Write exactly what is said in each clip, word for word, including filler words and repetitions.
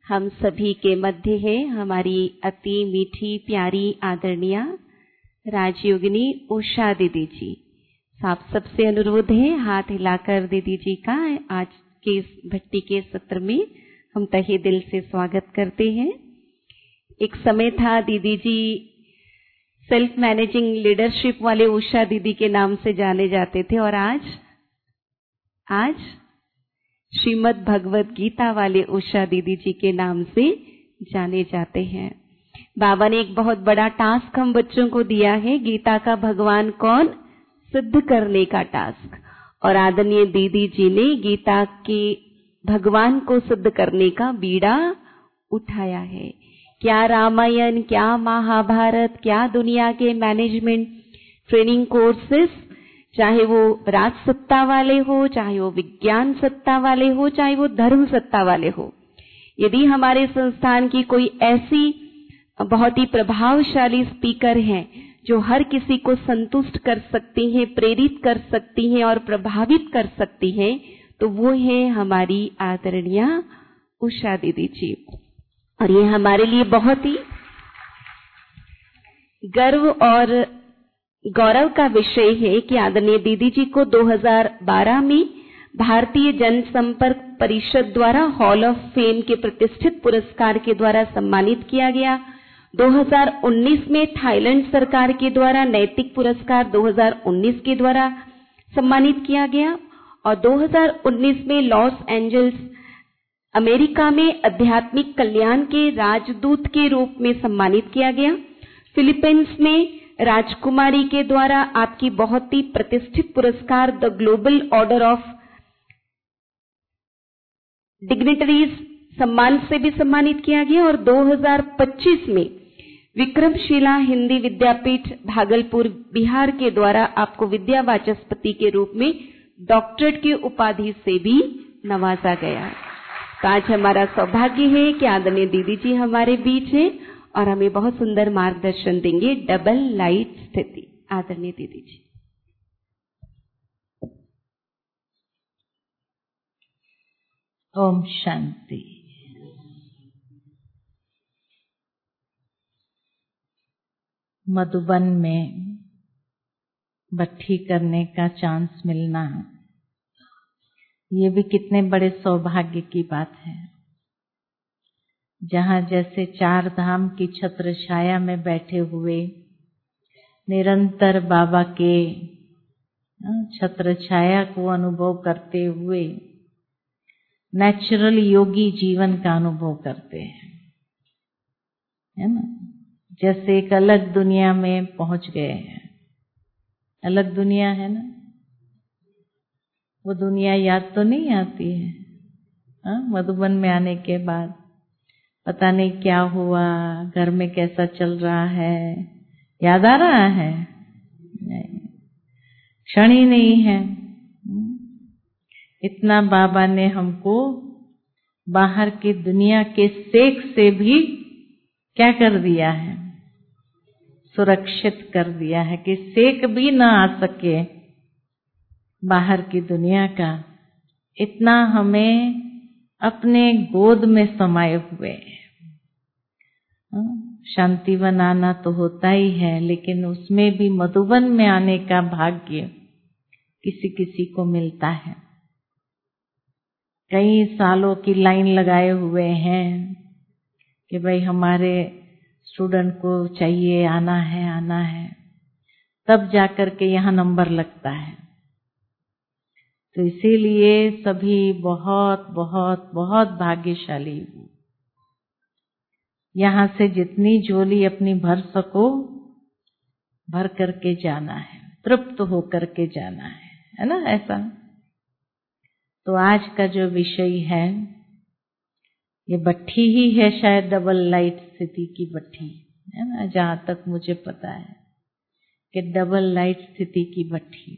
हम सभी के मध्य है हमारी अति मीठी प्यारी आदरणीय राजयोगिनी उषा दीदी जी। आप सबसे अनुरोध है हाथ हिलाकर दीदी जी का आज के इस भट्टी के सत्र में हम तहे दिल से स्वागत करते हैं। एक समय था दीदी जी सेल्फ मैनेजिंग लीडरशिप वाले उषा दीदी के नाम से जाने जाते थे और आज आज श्रीमद् भगवत गीता वाले उषा दीदी जी के नाम से जाने जाते हैं। बाबा ने एक बहुत बड़ा टास्क हम बच्चों को दिया है, गीता का भगवान कौन सिद्ध करने का टास्क, और आदरणीय दीदी जी ने गीता के भगवान को सिद्ध करने का बीड़ा उठाया है। क्या रामायण, क्या महाभारत, क्या दुनिया के मैनेजमेंट ट्रेनिंग कोर्सेस, चाहे वो राज सत्ता वाले हो, चाहे वो विज्ञान सत्ता वाले हो, चाहे वो धर्म सत्ता वाले हो, यदि हमारे संस्थान की कोई ऐसी बहुत ही प्रभावशाली स्पीकर हैं जो हर किसी को संतुष्ट कर सकती हैं, प्रेरित कर सकती हैं और प्रभावित कर सकती हैं, तो वो है हमारी आदरणीय उषा दीदी जी। और ये हमारे लिए बहुत ही गर्व और गौरव का विषय है कि आदरणीय दीदी जी को दो हज़ार बारह में भारतीय जनसंपर्क परिषद द्वारा हॉल ऑफ फेम के प्रतिष्ठित पुरस्कार के द्वारा सम्मानित किया गया। दो हज़ार उन्नीस में थाईलैंड सरकार के द्वारा नैतिक पुरस्कार दो हज़ार उन्नीस के द्वारा सम्मानित किया गया और दो हज़ार उन्नीस में लॉस एंजल्स अमेरिका में आध्यात्मिक कल्याण के राजदूत के रूप में सम्मानित किया गया। फिलीपींस में राजकुमारी के द्वारा आपकी बहुत ही प्रतिष्ठित पुरस्कार the global order of dignitaries सम्मान से भी सम्मानित किया गया और दो हज़ार पच्चीस में विक्रमशिला हिंदी विद्यापीठ भागलपुर बिहार के द्वारा आपको विद्या वाचस्पति के रूप में डॉक्टरेट की उपाधि से भी नवाजा गया। तो आज हमारा सौभाग्य है कि आदरणीय दीदी जी हमारे बीच हैं और हमें बहुत सुंदर मार्गदर्शन देंगे डबल लाइट स्थिति। आदरणीय दीदी जी। ओम शांति। मधुबन में भट्टी करने का चांस मिलना ये भी कितने बड़े सौभाग्य की बात है। जहाँ जैसे चार धाम की छत्र छाया में बैठे हुए निरंतर बाबा के छत्र छाया को अनुभव करते हुए नेचुरल योगी जीवन का अनुभव करते हैं, है ना। जैसे एक अलग दुनिया में पहुंच गए हैं। अलग दुनिया है ना, वो दुनिया याद तो नहीं आती है। हाँ, मधुबन में आने के बाद पता नहीं क्या हुआ, घर में कैसा चल रहा है, याद आ रहा है? नहीं, क्षण ही नहीं है। इतना बाबा ने हमको बाहर की दुनिया के सेक से भी क्या कर दिया है, सुरक्षित कर दिया है कि सेक भी ना आ सके बाहर की दुनिया का। इतना हमें अपने गोद में समाये हुए। शांतिवन आना तो होता ही है, लेकिन उसमें भी मधुबन में आने का भाग्य किसी किसी को मिलता है। कई सालों की लाइन लगाए हुए हैं कि भाई हमारे स्टूडेंट को चाहिए, आना है आना है, तब जाकर के यहाँ नंबर लगता है। तो इसीलिए सभी बहुत बहुत बहुत भाग्यशाली हो। यहाँ से जितनी झोली अपनी भर सको भर करके जाना है, तृप्त हो करके जाना है, है ना ऐसा। तो आज का जो विषय है ये भट्टी ही है, शायद डबल लाइट स्थिति की भट्टी, है ना, जहां तक मुझे पता है कि डबल लाइट स्थिति की भट्टी।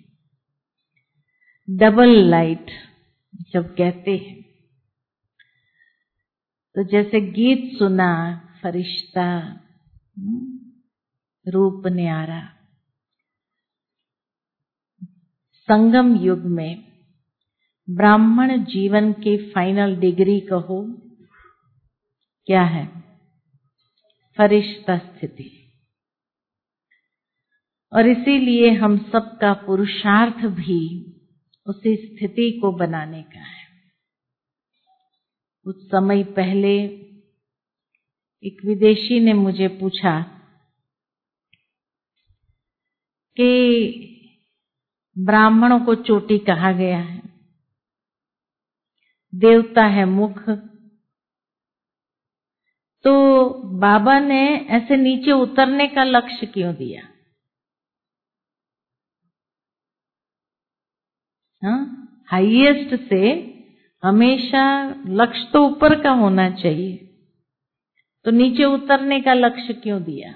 डबल लाइट जब कहते हैं तो जैसे गीत सुना, फरिश्ता रूप न्यारा। संगम युग में ब्राह्मण जीवन की फाइनल डिग्री कहो क्या है? फरिश्ता स्थिति। और इसीलिए हम सबका पुरुषार्थ भी उसी स्थिति को बनाने का है। कुछ समय पहले एक विदेशी ने मुझे पूछा कि ब्राह्मणों को चोटी कहा गया है, देवता है मुख, तो बाबा ने ऐसे नीचे उतरने का लक्ष्य क्यों दिया? हाँ, हाईएस्ट से हमेशा लक्ष्य तो ऊपर का होना चाहिए, तो नीचे उतरने का लक्ष्य क्यों दिया?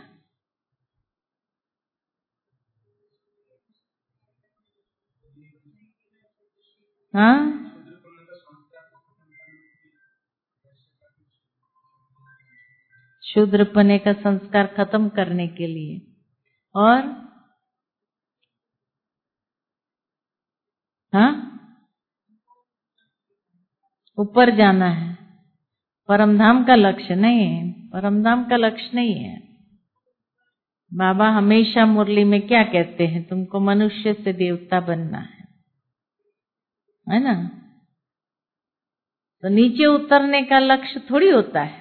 हाँ, शूद्रपने का संस्कार खत्म करने के लिए। और हाँ, ऊपर जाना है। परमधाम का लक्ष्य नहीं है, परमधाम का लक्ष्य नहीं है। बाबा हमेशा मुरली में क्या कहते हैं? तुमको मनुष्य से देवता बनना है, है ना? तो नीचे उतरने का लक्ष्य थोड़ी होता है।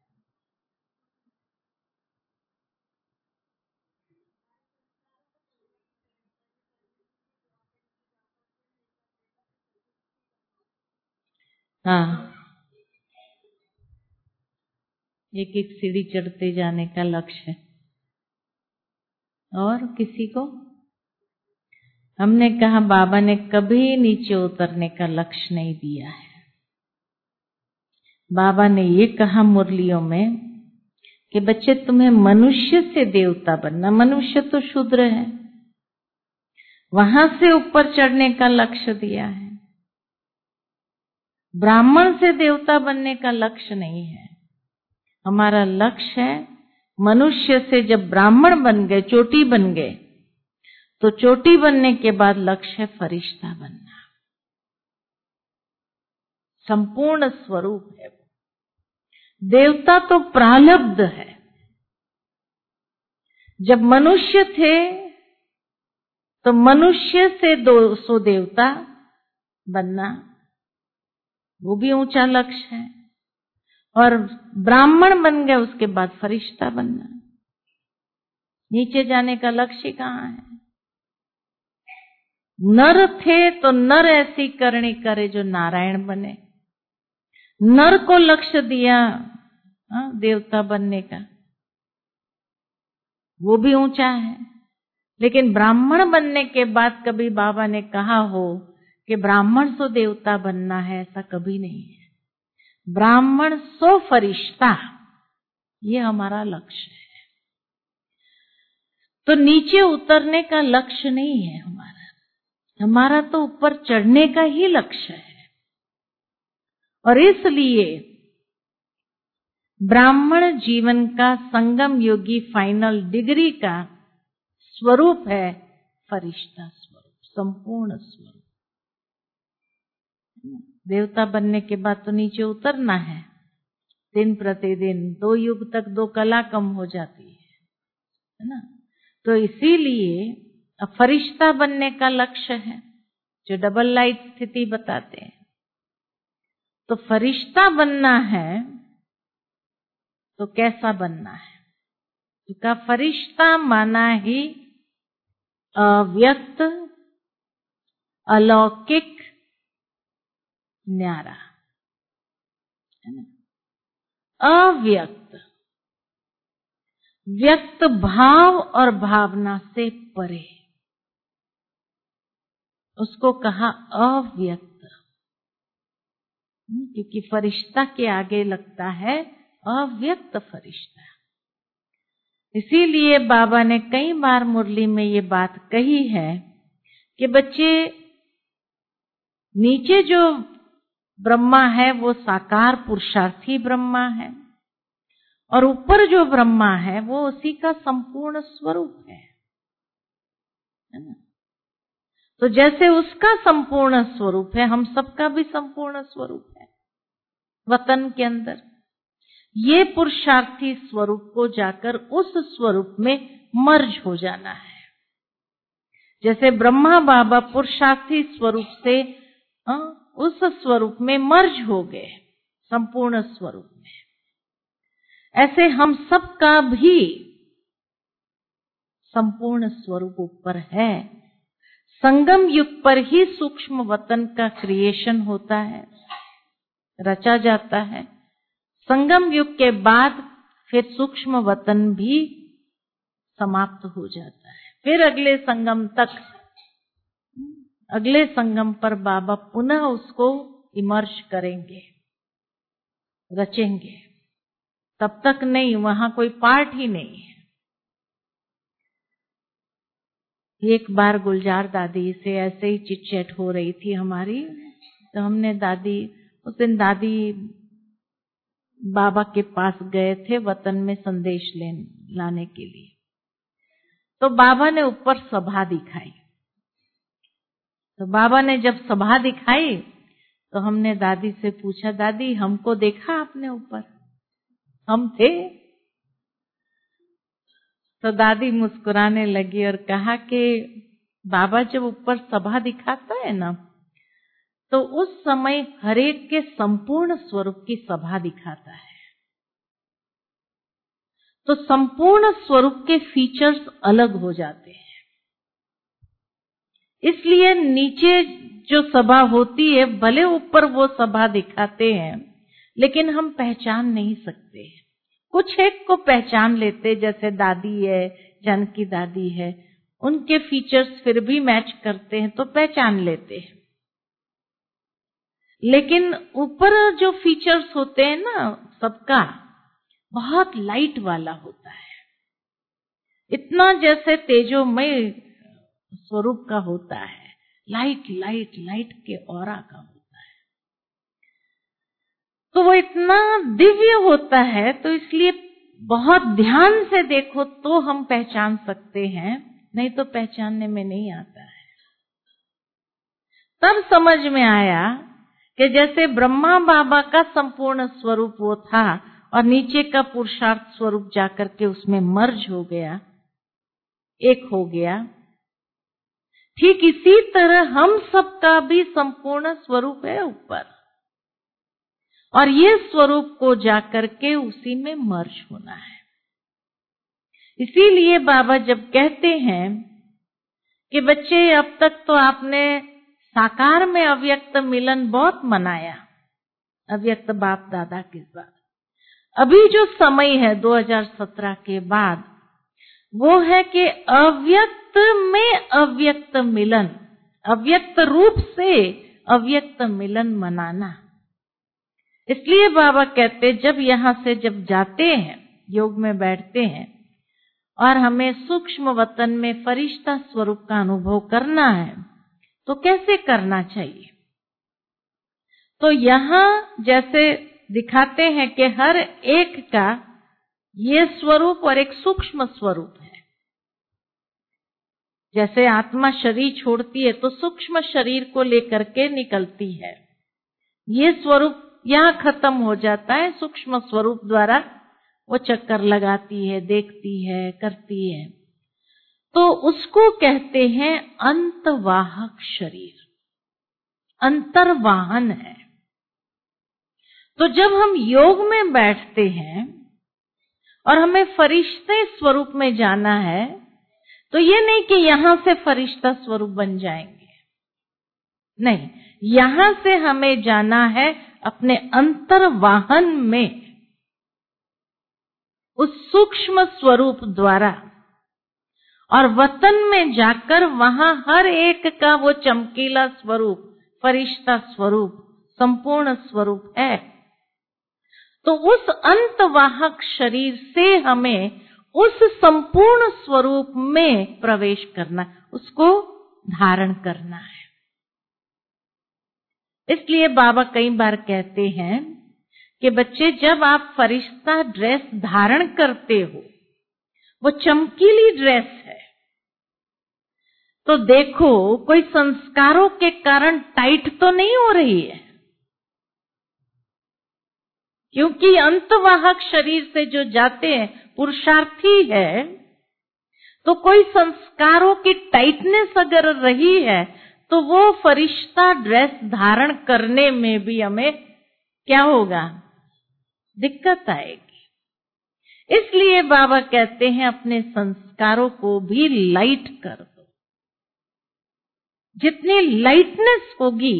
हाँ, एक एक सीढ़ी चढ़ते जाने का लक्ष्य है। और किसी को हमने कहा बाबा ने कभी नीचे उतरने का लक्ष्य नहीं दिया है। बाबा ने ये कहा मुरलियों में कि बच्चे तुम्हें मनुष्य से देवता बनना, मनुष्य तो शूद्र है, वहां से ऊपर चढ़ने का लक्ष्य दिया है। ब्राह्मण से देवता बनने का लक्ष्य नहीं है। हमारा लक्ष्य है मनुष्य से जब ब्राह्मण बन गए, चोटी बन गए, तो चोटी बनने के बाद लक्ष्य है फरिश्ता बनना। संपूर्ण स्वरूप है। देवता तो प्रालब्ध है। जब मनुष्य थे तो मनुष्य से दो सौ देवता बनना, वो भी ऊंचा लक्ष्य है। और ब्राह्मण बन गए उसके बाद फरिश्ता बनना। नीचे जाने का लक्ष्य कहाँ है? नर थे तो नर ऐसी करनी करे जो नारायण बने। नर को लक्ष्य दिया आ, देवता बनने का, वो भी ऊंचा है। लेकिन ब्राह्मण बनने के बाद कभी बाबा ने कहा हो कि ब्राह्मण सो देवता बनना है, ऐसा कभी नहीं है। ब्राह्मण सो फरिश्ता, ये हमारा लक्ष्य है। तो नीचे उतरने का लक्ष्य नहीं है हमारा, हमारा तो ऊपर चढ़ने का ही लक्ष्य है। और इसलिए ब्राह्मण जीवन का संगम योगी फाइनल डिग्री का स्वरूप है फरिश्ता स्वरूप, संपूर्ण स्वरूप। देवता बनने के बाद तो नीचे उतरना है। दिन प्रतिदिन दो युग तक दो कला कम हो जाती है, है ना? तो इसीलिए फरिश्ता बनने का लक्ष्य है, जो डबल लाइट स्थिति बताते हैं। तो फरिश्ता बनना है तो कैसा बनना है? तो का फरिश्ता माना ही अव्यक्त, अलौकिक, न्यारा, है ना? अव्यक्त, व्यक्त भाव और भावना से परे, उसको कहा अव्यक्त। क्योंकि फरिश्ता के आगे लगता है अव्यक्त फरिश्ता। इसीलिए बाबा ने कई बार मुरली में ये बात कही है कि बच्चे, नीचे जो ब्रह्मा है वो साकार पुरुषार्थी ब्रह्मा है, और ऊपर जो ब्रह्मा है वो उसी का संपूर्ण स्वरूप है, है ना? तो जैसे उसका संपूर्ण स्वरूप है, हम सबका भी संपूर्ण स्वरूप है वतन के अंदर। ये पुरुषार्थी स्वरूप को जाकर उस स्वरूप में मर्ज हो जाना है। जैसे ब्रह्मा बाबा पुरुषार्थी स्वरूप से आ, उस स्वरूप में मर्ज हो गए, संपूर्ण स्वरूप में। ऐसे हम सब का भी संपूर्ण स्वरूप ऊपर है। संगम युग पर ही सूक्ष्म वतन का क्रिएशन होता है, रचा जाता है। संगम युग के बाद फिर सूक्ष्म वतन भी समाप्त हो जाता है। फिर अगले संगम तक, अगले संगम पर बाबा पुनः उसको इमर्ज करेंगे, रचेंगे। तब तक नहीं, वहां कोई पार्ट ही नहीं है। एक बार गुलजार दादी से ऐसे ही चिट चैट हो रही थी हमारी, तो हमने दादी, उस दिन दादी बाबा के पास गए थे वतन में संदेश ले लाने के लिए। तो बाबा ने ऊपर सभा दिखाई। तो बाबा ने जब सभा दिखाई तो हमने दादी से पूछा, दादी हमको देखा आपने ऊपर? हम थे? तो दादी मुस्कुराने लगी और कहा कि बाबा जब ऊपर सभा दिखाता है ना, तो उस समय हरेक के संपूर्ण स्वरूप की सभा दिखाता है। तो संपूर्ण स्वरूप के फीचर्स अलग हो जाते हैं। इसलिए नीचे जो सभा होती है, भले ऊपर वो सभा दिखाते हैं, लेकिन हम पहचान नहीं सकते। कुछ एक को पहचान लेते, जैसे दादी है, जानकी दादी है, उनके फीचर्स फिर भी मैच करते हैं तो पहचान लेते हैं। लेकिन ऊपर जो फीचर्स होते हैं ना सबका, बहुत लाइट वाला होता है। इतना जैसे तेजोमय स्वरूप का होता है, लाइट लाइट लाइट के ऑरा का होता है। तो वो इतना दिव्य होता है, तो इसलिए बहुत ध्यान से देखो तो हम पहचान सकते हैं, नहीं तो पहचानने में नहीं आता है। तब समझ में आया कि जैसे ब्रह्मा बाबा का संपूर्ण स्वरूप वो था और नीचे का पुरुषार्थ स्वरूप जाकर के उसमें मर्ज हो गया, एक हो गया, ठीक इसी तरह हम सबका भी संपूर्ण स्वरूप है ऊपर, और ये स्वरूप को जाकर के उसी में मर्ज होना है। इसीलिए बाबा जब कहते हैं कि बच्चे अब तक तो आपने साकार में अव्यक्त मिलन बहुत मनाया, अव्यक्त बाप दादा के साथ। अभी जो समय है दो हज़ार सत्रह के बाद, वो है कि अव्यक्त में अव्यक्त मिलन, अव्यक्त रूप से अव्यक्त मिलन मनाना। इसलिए बाबा कहते जब यहां से जब जाते हैं, योग में बैठते हैं और हमें सूक्ष्म वतन में फरिश्ता स्वरूप का अनुभव करना है, तो कैसे करना चाहिए? तो यहां जैसे दिखाते हैं कि हर एक का ये स्वरूप और एक सूक्ष्म स्वरूप है। जैसे आत्मा शरीर छोड़ती है तो सूक्ष्म शरीर को लेकर के निकलती है, ये स्वरूप यहां खत्म हो जाता है। सूक्ष्म स्वरूप द्वारा वो चक्कर लगाती है, देखती है, करती है, तो उसको कहते हैं अंतवाहक शरीर, अंतर्वाहन है। तो जब हम योग में बैठते हैं और हमें फरिश्ते स्वरूप में जाना है, तो ये नहीं कि यहां से फरिश्ता स्वरूप बन जाएंगे, नहीं, यहां से हमें जाना है अपने अंतर्वाहन में, उस सूक्ष्म स्वरूप द्वारा, और वतन में जाकर वहां हर एक का वो चमकीला स्वरूप, फरिश्ता स्वरूप, संपूर्ण स्वरूप है। तो उस अंतवाहक शरीर से हमें उस संपूर्ण स्वरूप में प्रवेश करना, उसको धारण करना है। इसलिए बाबा कई बार कहते हैं कि बच्चे जब आप फरिश्ता ड्रेस धारण करते हो, वो चमकीली ड्रेस है, तो देखो कोई संस्कारों के कारण टाइट तो नहीं हो रही है, क्योंकि अंतवाहक शरीर से जो जाते हैं पुरुषार्थी है, तो कोई संस्कारों की टाइटनेस अगर रही है तो वो फरिश्ता ड्रेस धारण करने में भी हमें क्या होगा, दिक्कत आएगी। इसलिए बाबा कहते हैं अपने संस्कारों को भी लाइट कर दो। जितनी लाइटनेस होगी,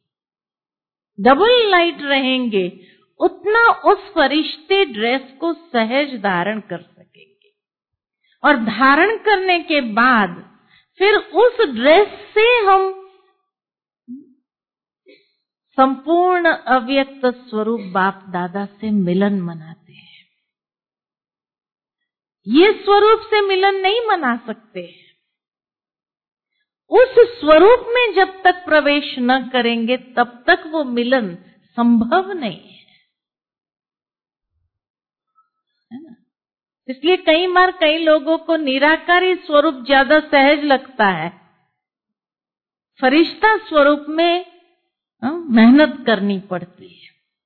डबल लाइट रहेंगे, उतना उस फरिश्ते ड्रेस को सहज धारण कर सकेंगे। और धारण करने के बाद फिर उस ड्रेस से हम संपूर्ण अव्यक्त स्वरूप बाप दादा से मिलन मनाते हैं। ये स्वरूप से मिलन नहीं मना सकते। उस स्वरूप में जब तक प्रवेश न करेंगे तब तक वो मिलन संभव नहीं है, है ना। इसलिए कई बार कई लोगों को निराकारी स्वरूप ज्यादा सहज लगता है, फरिश्ता स्वरूप में मेहनत करनी पड़ती है।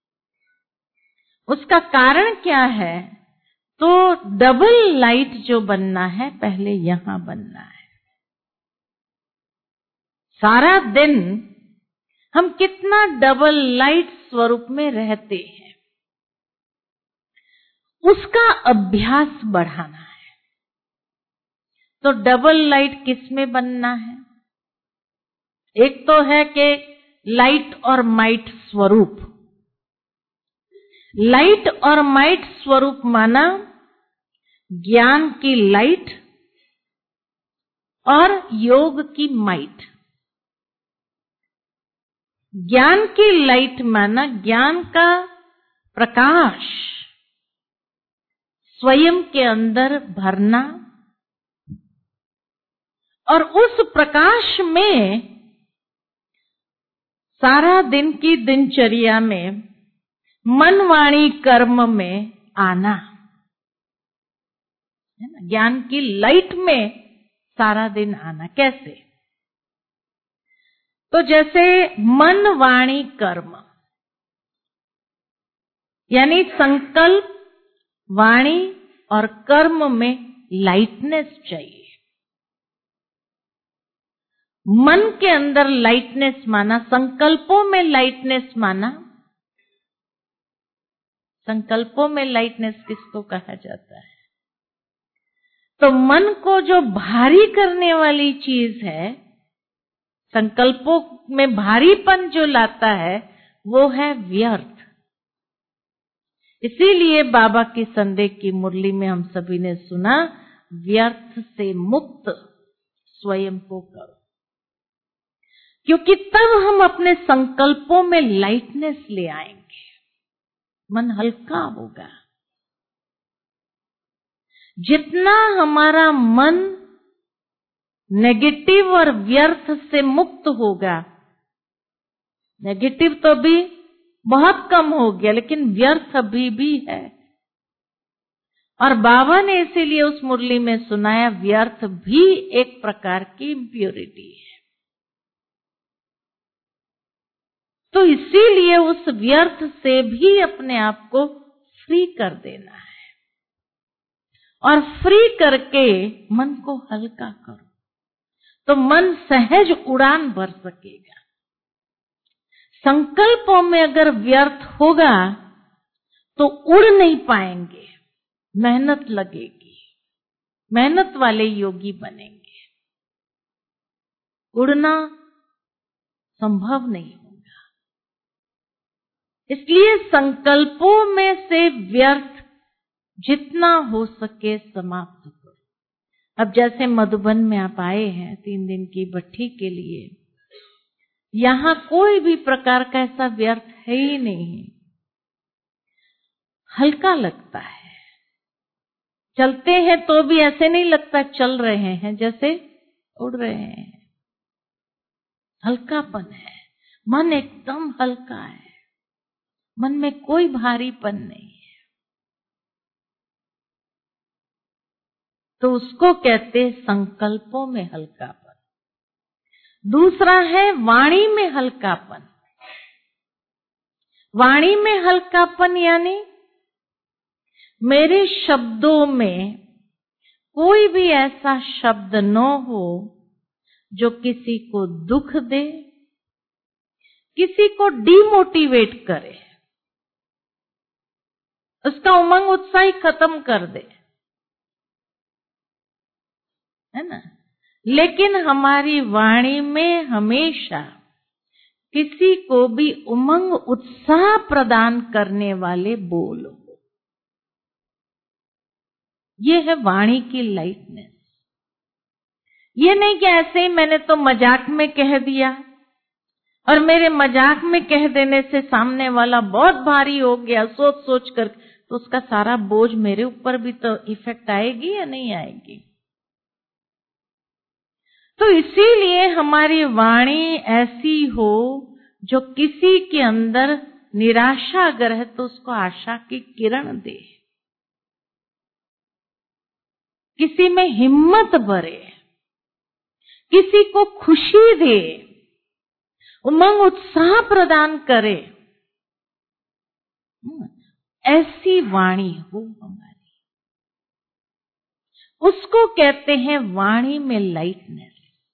उसका कारण क्या है? तो डबल लाइट जो बनना है पहले यहां बनना है। सारा दिन हम कितना डबल लाइट स्वरूप में रहते हैं, उसका अभ्यास बढ़ाना है। तो डबल लाइट किस में बनना है? एक तो है कि लाइट और माइट स्वरूप। लाइट और माइट स्वरूप माना ज्ञान की लाइट और योग की माइट। ज्ञान की लाइट माना ज्ञान का प्रकाश स्वयं के अंदर भरना, और उस प्रकाश में सारा दिन की दिनचर्या में मन वाणी कर्म में आना, है ना। ज्ञान की लाइट में सारा दिन आना कैसे? तो जैसे मन वाणी कर्म, यानी संकल्प, वाणी और कर्म में लाइटनेस चाहिए। मन के अंदर लाइटनेस माना, संकल्पों में लाइटनेस माना। संकल्पों में लाइटनेस किसको कहा जाता है? तो मन को जो भारी करने वाली चीज है, संकल्पों में भारीपन जो लाता है, वो है व्यर्थ। इसीलिए बाबा की संदेश की मुरली में हम सभी ने सुना, व्यर्थ से मुक्त स्वयं को करो। क्योंकि तब हम अपने संकल्पों में लाइटनेस ले आएंगे, मन हल्का होगा। जितना हमारा मन नेगेटिव और व्यर्थ से मुक्त होगा, नेगेटिव तो भी बहुत कम हो गया, लेकिन व्यर्थ अभी भी है। और बाबा ने इसीलिए उस मुरली में सुनाया, व्यर्थ भी एक प्रकार की इम्प्योरिटी है। तो इसीलिए उस व्यर्थ से भी अपने आप को फ्री कर देना है, और फ्री करके मन को हल्का करो, तो मन सहज उड़ान भर सकेगा। संकल्पों में अगर व्यर्थ होगा तो उड़ नहीं पाएंगे, मेहनत लगेगी, मेहनत वाले योगी बनेंगे, उड़ना संभव नहीं होगा। इसलिए संकल्पों में से व्यर्थ जितना हो सके समाप्त करो। अब जैसे मधुबन में आप आए हैं तीन दिन की भट्ठी के लिए, यहां कोई भी प्रकार का ऐसा व्यर्थ है ही नहीं, हल्का लगता है। चलते हैं तो भी ऐसे नहीं लगता चल रहे हैं, जैसे उड़ रहे हैं। हल्कापन है, मन एकदम हल्का है, मन में कोई भारीपन नहीं है। तो उसको कहते संकल्पों में हल्कापन। दूसरा है वाणी में हल्कापन। वाणी में हल्कापन यानी मेरे शब्दों में कोई भी ऐसा शब्द न हो जो किसी को दुख दे, किसी को डिमोटिवेट करे, उसका उमंग उत्साह खत्म कर दे, है ना। लेकिन हमारी वाणी में हमेशा किसी को भी उमंग उत्साह प्रदान करने वाले बोल हो। ये है वाणी की लाइटनेस। ये नहीं कि ऐसे ही मैंने तो मजाक में कह दिया और मेरे मजाक में कह देने से सामने वाला बहुत भारी हो गया सोच सोच कर, तो उसका सारा बोझ मेरे ऊपर भी तो इफेक्ट आएगी या नहीं आएगी। तो इसीलिए हमारी वाणी ऐसी हो जो किसी के अंदर निराशा अगर है तो उसको आशा की किरण दे, किसी में हिम्मत भरे, किसी को खुशी दे, उमंग उत्साह प्रदान करे, ऐसी वाणी हो हमारी, उसको कहते हैं वाणी में लाइटनेस।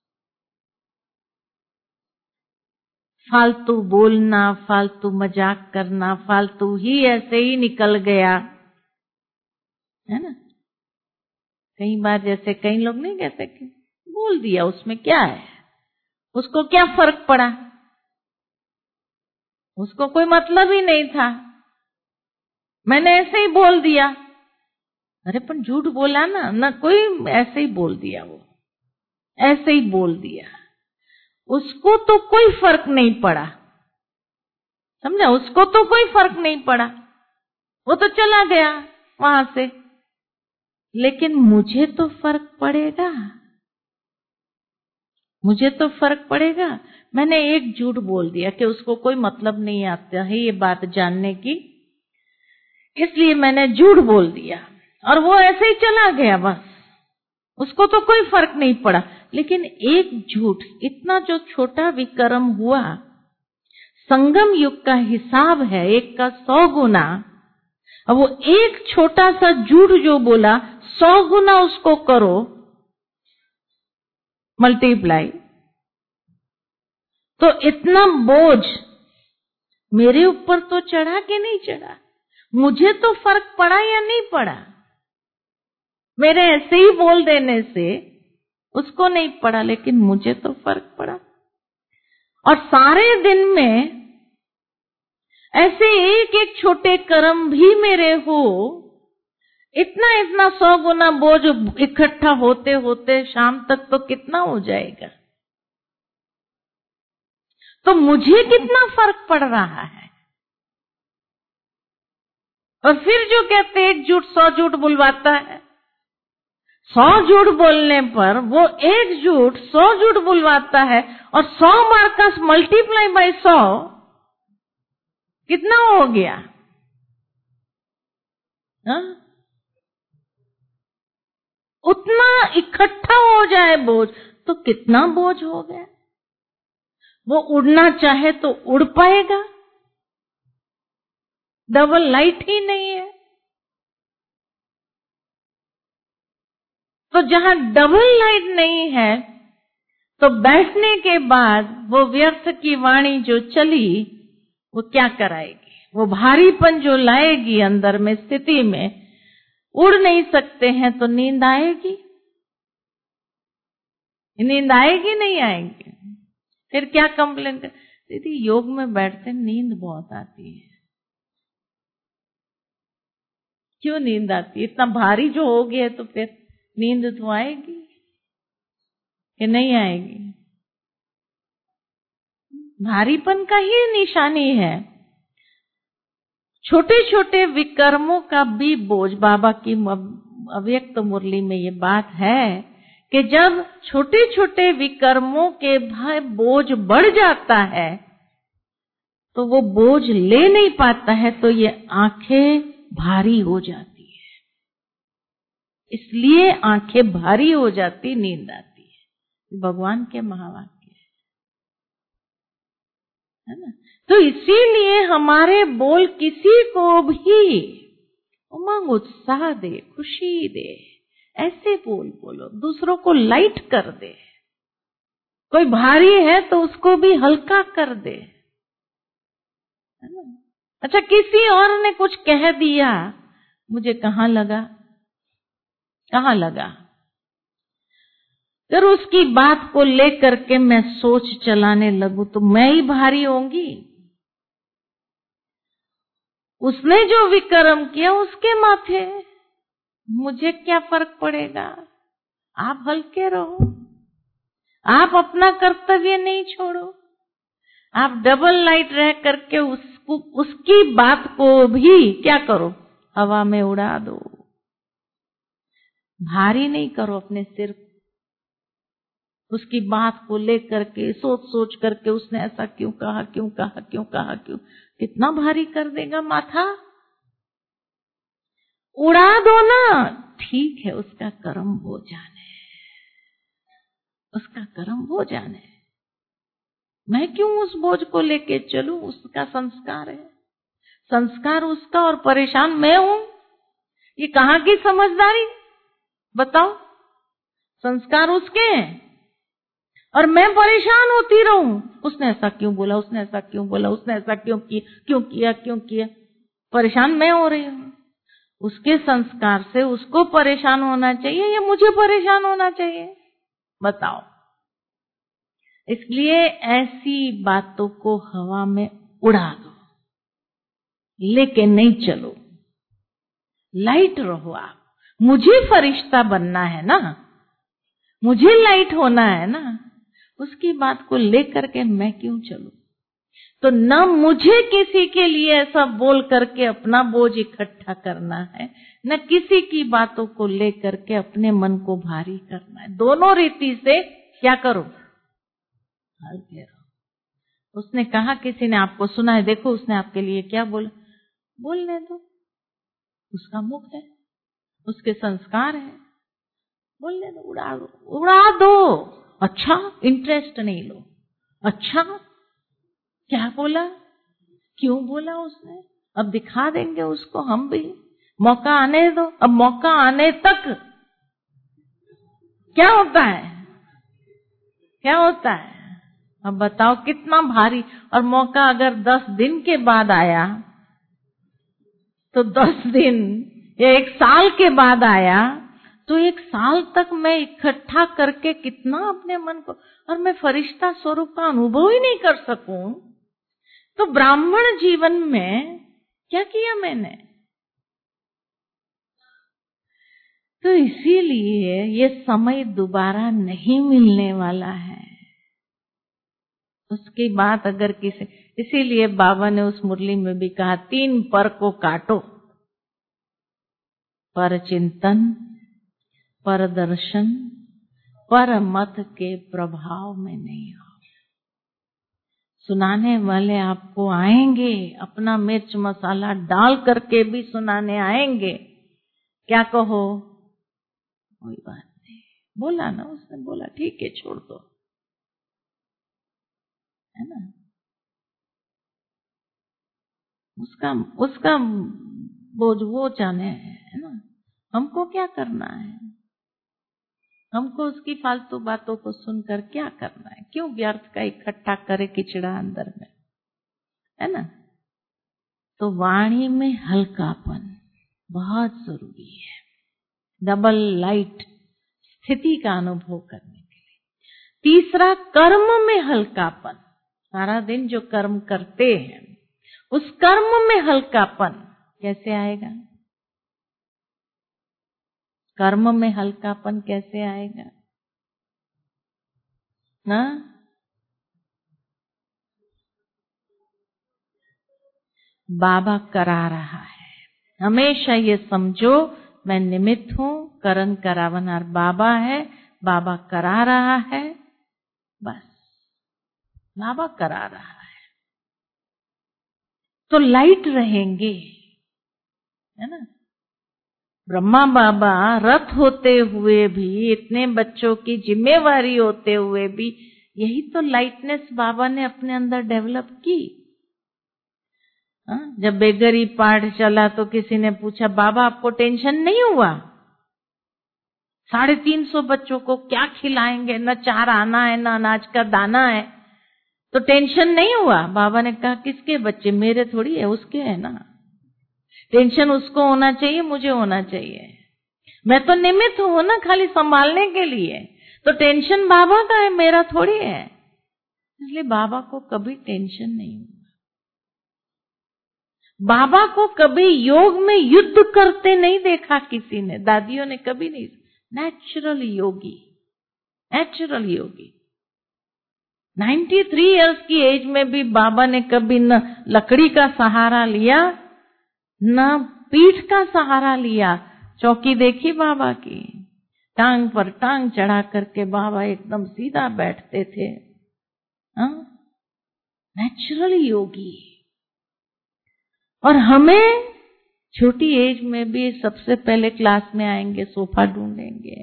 फालतू बोलना, फालतू मजाक करना, फालतू ही ऐसे ही निकल गया, है ना। कई बार जैसे कई लोग नहीं कहते कि बोल दिया उसमें क्या है, उसको क्या फर्क पड़ा, उसको कोई मतलब ही नहीं था, मैंने ऐसे ही बोल दिया। अरे पर झूठ बोला ना, ना कोई ऐसे ही बोल दिया, वो ऐसे ही बोल दिया, उसको तो कोई फर्क नहीं पड़ा, समझा, उसको तो कोई फर्क नहीं पड़ा, वो तो चला गया वहां से, लेकिन मुझे तो फर्क पड़ेगा, मुझे तो फर्क पड़ेगा। मैंने एक झूठ बोल दिया कि उसको कोई मतलब नहीं आता है ये बात जानने की, इसलिए मैंने झूठ बोल दिया और वो ऐसे ही चला गया, बस उसको तो कोई फर्क नहीं पड़ा। लेकिन एक झूठ, इतना जो छोटा विकर्म हुआ, संगम युग का हिसाब है एक का सौ गुना, अब वो एक छोटा सा झूठ जो बोला सौ गुना उसको करो मल्टीप्लाई, तो इतना बोझ मेरे ऊपर तो चढ़ा कि नहीं चढ़ा, मुझे तो फर्क पड़ा या नहीं पड़ा, मेरे ऐसे ही बोल देने से उसको नहीं पड़ा, लेकिन मुझे तो फर्क पड़ा। और सारे दिन में ऐसे एक एक छोटे कर्म भी मेरे हो, इतना इतना सौ गुना बोझ इकट्ठा होते होते शाम तक तो कितना हो जाएगा, तो मुझे कितना फर्क पड़ रहा है। और फिर जो कहते एक झूठ सौ झूठ बुलवाता है, सौ झूठ बोलने पर वो एक झूठ सौ झूठ बुलवाता है, और सौ मार्कस मल्टीप्लाई बाय सौ कितना हो गया, हा? उतना इकट्ठा हो जाए बोझ तो कितना बोझ हो गया, वो उड़ना चाहे तो उड़ पाएगा, डबल लाइट ही नहीं है। तो जहां डबल लाइट नहीं है तो बैठने के बाद वो व्यर्थ की वाणी जो चली वो क्या कराएगी, वो भारीपन जो लाएगी अंदर में स्थिति में, उड़ नहीं सकते हैं तो नींद आएगी, नींद आएगी नहीं आएगी। फिर क्या कंप्लेन कर, दीदी योग में बैठते नींद बहुत आती है। क्यों नींद आती है, इतना भारी जो हो गया तो फिर नींद तो आएगी कि नहीं आएगी। भारीपन का ही निशानी है। छोटे छोटे विकर्मों का भी बोझ, बाबा की अव्यक्त मुरली में ये बात है कि जब छोटे छोटे विकर्मों के भाई बोझ बढ़ जाता है तो वो बोझ ले नहीं पाता है, तो ये आंखें भारी हो जाती है, इसलिए आंखें भारी हो जाती, नींद आती है। भगवान के महावाक्य है ना। तो इसीलिए हमारे बोल किसी को भी उमंग उत्साह दे, खुशी दे, ऐसे बोल बोलो, दूसरों को लाइट कर दे। कोई भारी है तो उसको भी हल्का कर दे, है ना? अच्छा, किसी और ने कुछ कह दिया, मुझे कहाँ लगा, कहाँ लगा? अगर उसकी बात को लेकर के मैं सोच चलाने लगूं तो मैं ही भारी होंगी। उसने जो विक्रम किया उसके माथे, मुझे क्या फर्क पड़ेगा? आप हल्के रहो, आप अपना कर्तव्य नहीं छोड़ो, आप डबल लाइट रह करके उसको, उसकी बात को भी क्या करो, हवा में उड़ा दो। भारी नहीं करो अपने सिर, उसकी बात को लेकर के सोच सोच करके उसने ऐसा क्यों कहा, क्यों कहा, क्यों कहा, क्यों, कितना भारी कर देगा माथा। उड़ा दो ना, ठीक है, उसका कर्म हो जाने, उसका कर्म हो जाने, मैं क्यों उस बोझ को लेके चलूं? उसका संस्कार है, संस्कार उसका और परेशान मैं हूं। ये कहाँ की समझदारी बताओ? संस्कार उसके हैं और मैं परेशान होती रहूं, उसने ऐसा क्यों बोला, उसने ऐसा क्यों बोला, उसने ऐसा क्यों किया, क्यों किया, क्यों किया, परेशान मैं हो रही हूं। उसके संस्कार से उसको परेशान होना चाहिए या मुझे परेशान होना चाहिए? बताओ। इसलिए ऐसी बातों को हवा में उड़ा दो, लेके नहीं चलो, लाइट रहो आप। मुझे फरिश्ता बनना है ना, मुझे लाइट होना है ना, उसकी बात को लेकर के मैं क्यों चलूं? तो न मुझे किसी के लिए ऐसा बोल करके अपना बोझ इकट्ठा करना है, न किसी की बातों को लेकर के अपने मन को भारी करना है। दोनों रीति से क्या करो, हल्के रहो। उसने कहा, किसी ने आपको सुना है, देखो उसने आपके लिए क्या बोला, बोलने दो, उसका मुख है, उसके संस्कार है, बोलने दो, उड़ा दो, उड़ा दो। अच्छा, इंटरेस्ट नहीं लो, अच्छा क्या बोला, क्यों बोला उसने, अब दिखा देंगे उसको हम भी, मौका आने दो। अब मौका आने तक क्या होता है, क्या होता है, अब बताओ कितना भारी। और मौका अगर दस दिन के बाद आया तो दस दिन, या एक साल के बाद आया तो एक साल तक मैं इकट्ठा करके कितना अपने मन को, और मैं फरिश्ता स्वरूप का अनुभव ही नहीं कर सकूं, तो ब्राह्मण जीवन में क्या किया मैंने? तो इसीलिए ये समय दोबारा नहीं मिलने वाला है। उसकी बात अगर किसी, इसीलिए बाबा ने उस मुरली में भी कहा, तीन पर को काटो, पर चिंतन, पर दर्शन, पर मत के प्रभाव में नहीं हो। सुनाने वाले आपको आएंगे, अपना मिर्च मसाला डाल करके भी सुनाने आएंगे। क्या कहो, कोई बात नहीं, बोला ना उसने, बोला ठीक है, छोड़ दो, है ना? उसका उसका बोझ वो जाने, है ना? हमको क्या करना है? हमको उसकी फालतू बातों को सुनकर क्या करना है? क्यों व्यर्थ का इकट्ठा करे किचड़ा अंदर में, है ना? तो वाणी में हल्कापन बहुत जरूरी है, डबल लाइट स्थिति का अनुभव करने के लिए। तीसरा, कर्म में हल्कापन। सारा दिन जो कर्म करते हैं उस कर्म में हल्कापन कैसे आएगा? कर्म में हल्कापन कैसे आएगा ना? बाबा करा रहा है, हमेशा ये समझो, मैं निमित्त हूं, करण करावनार बाबा है, बाबा करा रहा है, बस बाबा करा रहा है। तो लाइट रहेंगे, है ना? ब्रह्मा बाबा रथ होते हुए भी, इतने बच्चों की जिम्मेवारी होते हुए भी, यही तो लाइटनेस बाबा ने अपने अंदर डेवलप की। हाँ? जब बेगरी पाठ चला तो किसी ने पूछा, बाबा आपको टेंशन नहीं हुआ? साढ़े तीन सौ बच्चों को क्या खिलाएंगे, न चार आना है न अनाज का दाना है, तो टेंशन नहीं हुआ? बाबा ने कहा, किसके बच्चे? मेरे थोड़ी है, उसके है ना। टेंशन उसको होना चाहिए, मुझे होना चाहिए। मैं तो निमित्त हूं ना, खाली संभालने के लिए। तो टेंशन बाबा का है, मेरा थोड़ी है। इसलिए बाबा को कभी टेंशन नहीं हुआ। बाबा को कभी योग में युद्ध करते नहीं देखा किसी ने, दादियों ने कभी नहीं। Natural yogi, natural yogi. तिरानवे इयर्स की एज में भी बाबा ने कभी न लकड़ी का सहारा लिया न पीठ का सहारा लिया। चौकी देखी बाबा की, टांग पर टांग चढ़ा करके बाबा एकदम सीधा बैठते थे। नेचुरल योगी। और हमें छोटी एज में भी सबसे पहले क्लास में आएंगे, सोफा ढूंढेंगे,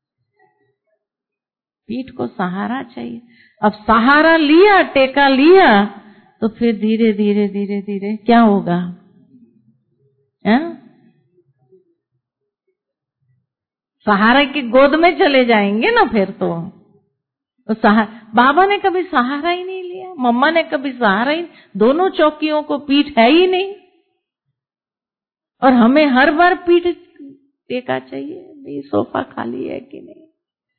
पीठ को सहारा चाहिए। अब सहारा लिया, टेका लिया, तो फिर धीरे धीरे धीरे धीरे क्या होगा? है? सहारा की गोद में चले जाएंगे ना फिर तो। तो सहारा, बाबा ने कभी सहारा ही नहीं लिया, मम्मा ने कभी सहारा ही, दोनों चौकियों को पीठ है ही नहीं। और हमें हर बार पीठ टेका चाहिए, नहीं सोफा खाली है कि नहीं,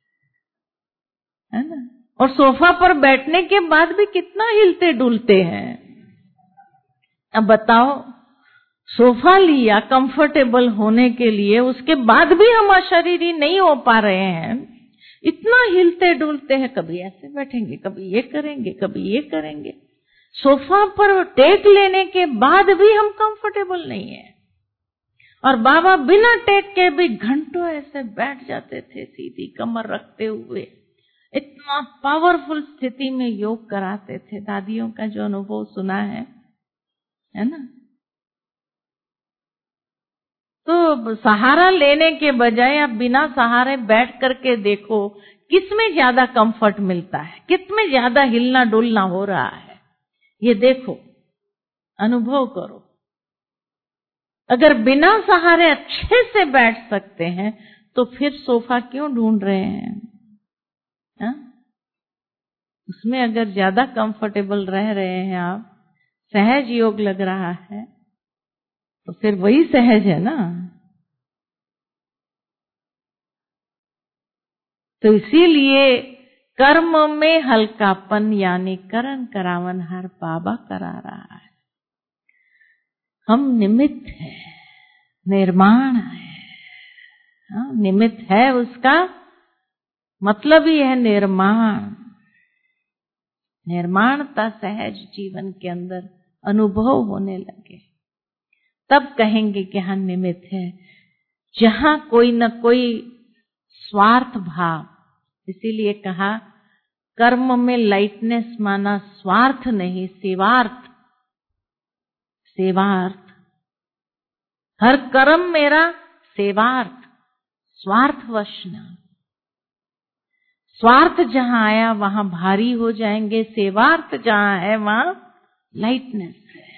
है ना। और सोफा पर बैठने के बाद भी कितना हिलते डुलते हैं। अब बताओ, सोफा लिया कंफर्टेबल होने के लिए, उसके बाद भी हम अशरीरी नहीं हो पा रहे हैं, इतना हिलते डुलते हैं। कभी ऐसे बैठेंगे, कभी ये करेंगे, कभी ये करेंगे। सोफा पर टेक लेने के बाद भी हम कंफर्टेबल नहीं है। और बाबा बिना टेक के भी घंटों ऐसे बैठ जाते थे, सीधी कमर रखते हुए। इतना पावरफुल स्थिति में योग कराते थे। दादियों का जो अनुभव सुना है, है ना। तो सहारा लेने के बजाय आप बिना सहारे बैठ करके देखो, किसमें ज्यादा कंफर्ट मिलता है, किसमें ज्यादा हिलना डुलना हो रहा है, ये देखो, अनुभव करो। अगर बिना सहारे अच्छे से बैठ सकते हैं तो फिर सोफा क्यों ढूंढ रहे हैं? हा? उसमें अगर ज्यादा कंफर्टेबल रह रहे हैं आप, सहज योग लग रहा है, तो फिर वही सहज है ना। तो इसीलिए कर्म में हल्कापन, यानी करण करावन हर बाबा करा रहा है। हम निमित्त है, निर्माण है। हाँ, निमित्त है, उसका मतलब ही है निर्माण। निर्माणता सहज जीवन के अंदर अनुभव होने लगे, तब कहेंगे कि हाँ निमित्त है। जहां कोई न कोई स्वार्थ भाव, इसीलिए कहा कर्म में लाइटनेस माना स्वार्थ नहीं, सेवार्थ। सेवार्थ, हर कर्म मेरा सेवार्थ, स्वार्थवश न। स्वार्थ जहां आया वहां भारी हो जाएंगे, सेवार्थ जहां है वहां लाइटनेस है।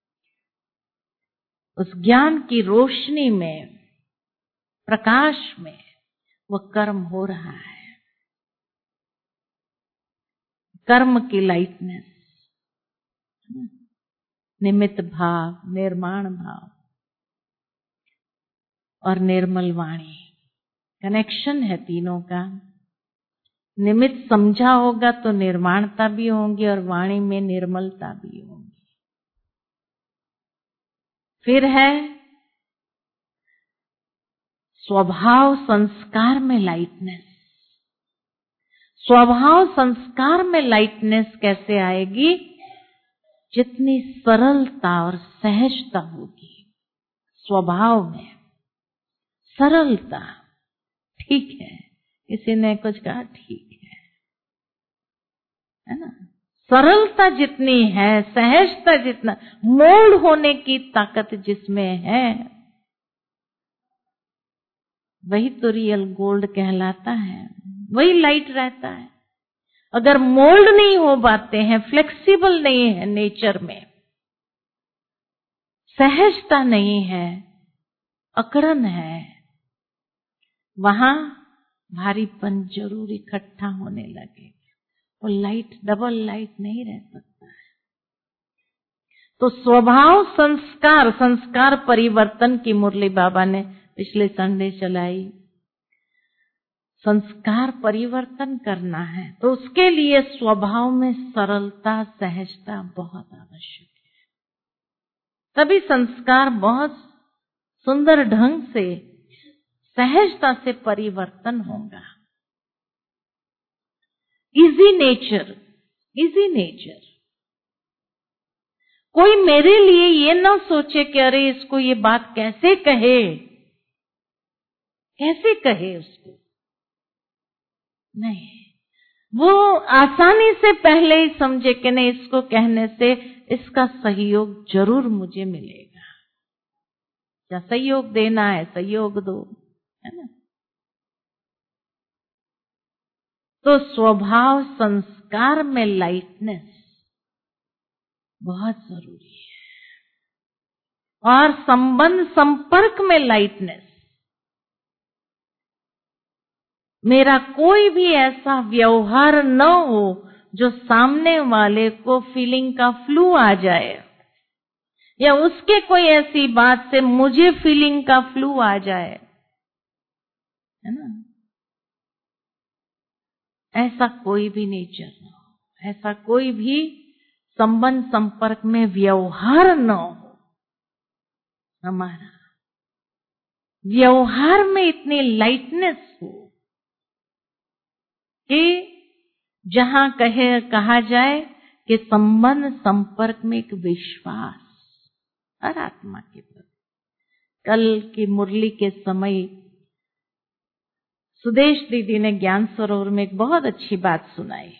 उस ज्ञान की रोशनी में, प्रकाश में वह कर्म हो रहा है। कर्म की लाइटनेस, निमित्त भाव, निर्माण भाव और निर्मल वाणी, कनेक्शन है तीनों का। निमित्त समझा होगा तो निर्माणता भी होंगी और वाणी में निर्मलता भी होगी। फिर है स्वभाव संस्कार में लाइटनेस। स्वभाव संस्कार में लाइटनेस कैसे आएगी? जितनी सरलता और सहजता होगी स्वभाव में, सरलता। ठीक है, किसी ने कुछ कहा, ठीक है, है ना। सरलता जितनी है, सहजता जितना, मोल्ड होने की ताकत जिसमें है, वही तो रियल गोल्ड कहलाता है, वही लाइट रहता है। अगर मोल्ड नहीं हो पाते हैं, फ्लेक्सिबल नहीं है नेचर में, सहजता नहीं है, अकड़न है, वहां भारीपन जरूर इकट्ठा होने लगे। वो लाइट डबल लाइट नहीं रह सकता है। तो स्वभाव संस्कार, संस्कार परिवर्तन की मुरली बाबा ने पिछले संडे चलाई। संस्कार परिवर्तन करना है तो उसके लिए स्वभाव में सरलता, सहजता बहुत आवश्यक है। तभी संस्कार बहुत सुंदर ढंग से, सहजता से परिवर्तन होगा। Easy nature, easy nature. कोई मेरे लिए ये ना सोचे कि अरे इसको ये बात कैसे कहे, कैसे कहे उसको, नहीं, वो आसानी से पहले ही समझे कि नहीं, इसको कहने से इसका सहयोग जरूर मुझे मिलेगा। क्या सहयोग देना है, सहयोग दो, है ना। तो स्वभाव संस्कार में लाइटनेस बहुत जरूरी है, और संबंध संपर्क में लाइटनेस। मेरा कोई भी ऐसा व्यवहार न हो जो सामने वाले को फीलिंग का फ्लू आ जाए, या उसके कोई ऐसी बात से मुझे फीलिंग का फ्लू आ जाए, है ना। ऐसा कोई भी नेचर न हो, ऐसा कोई भी संबंध संपर्क में व्यवहार न हो। हमारा व्यवहार में इतनी लाइटनेस हो कि जहां कहे कहा जाए कि संबंध संपर्क में एक विश्वास हर आत्मा के प्रति। कल की मुरली के समय सुदेश दीदी ने ज्ञान सरोवर में एक बहुत अच्छी बात सुनाई।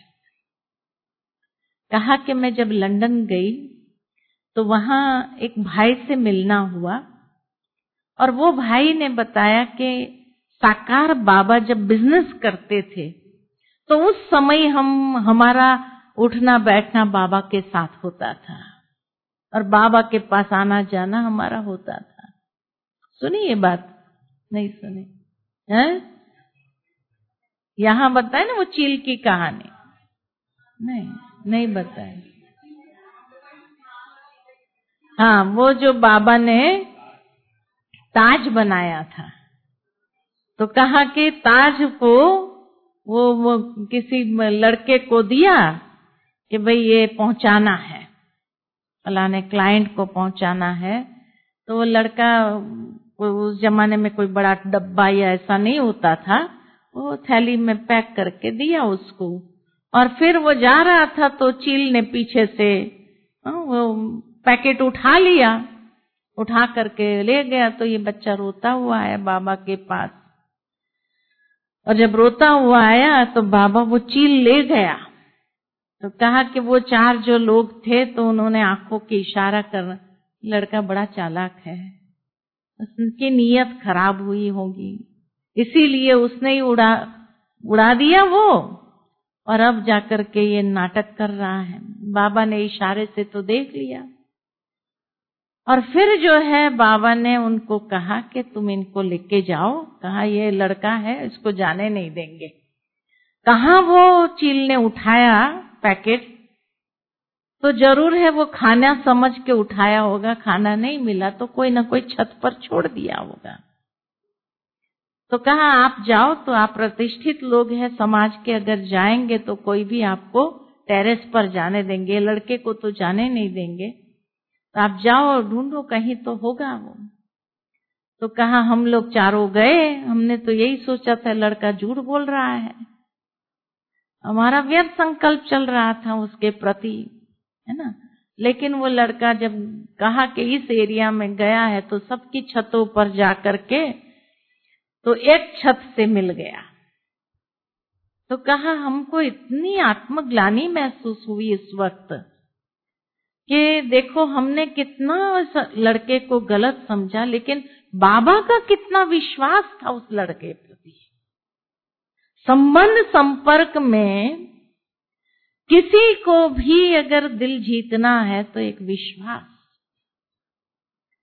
कहा कि मैं जब लंदन गई तो वहां एक भाई से मिलना हुआ, और वो भाई ने बताया कि साकार बाबा जब बिजनेस करते थे तो उस समय हम हमारा उठना बैठना बाबा के साथ होता था, और बाबा के पास आना जाना हमारा होता था। सुनी ये बात? नहीं सुनी है? यहां बताए ना वो चील की कहानी? नहीं, नहीं बताए। हाँ, वो जो बाबा ने ताज बनाया था, तो कहा कि ताज को वो, वो किसी लड़के को दिया कि भाई ये पहुंचाना है, फलाने क्लाइंट को पहुंचाना है। तो वो लड़का, उस जमाने में कोई बड़ा डब्बा या ऐसा नहीं होता था, वो थैली में पैक करके दिया उसको, और फिर वो जा रहा था तो चील ने पीछे से वो पैकेट उठा लिया, उठा करके ले गया। तो ये बच्चा रोता हुआ आया बाबा के पास, और जब रोता हुआ आया तो बाबा वो चील ले गया। तो कहा कि वो चार जो लोग थे तो उन्होंने आंखों की इशारा कर, लड़का बड़ा चालाक है, उसकी नीयत खराब हुई होगी, इसीलिए उसने ही उड़ा उड़ा दिया वो, और अब जाकर के ये नाटक कर रहा है। बाबा ने इशारे से तो देख लिया, और फिर जो है बाबा ने उनको कहा कि तुम इनको लेके जाओ। कहा ये लड़का है, इसको जाने नहीं देंगे। कहा वो चील ने उठाया पैकेट, तो जरूर है वो खाना समझ के उठाया होगा, खाना नहीं मिला तो कोई ना कोई छत पर छोड़ दिया होगा। तो कहा आप जाओ, तो आप प्रतिष्ठित लोग हैं समाज के, अगर जाएंगे तो कोई भी आपको टेरेस पर जाने देंगे, लड़के को तो जाने नहीं देंगे, तो आप जाओ और ढूंढो, कहीं तो होगा वो। तो कहा हम लोग चारों गए, हमने तो यही सोचा था लड़का झूठ बोल रहा है, हमारा व्यर्थ संकल्प चल रहा था उसके प्रति, है ना। लेकिन वो लड़का जब कहा कि इस एरिया में गया है तो सबकी छतों पर जाकर के तो एक छत से मिल गया। तो कहा हमको इतनी आत्मग्लानि महसूस हुई इस वक्त कि देखो हमने कितना लड़के को गलत समझा, लेकिन बाबा का कितना विश्वास था उस लड़के प्रति। संबंध संपर्क में किसी को भी अगर दिल जीतना है तो एक विश्वास,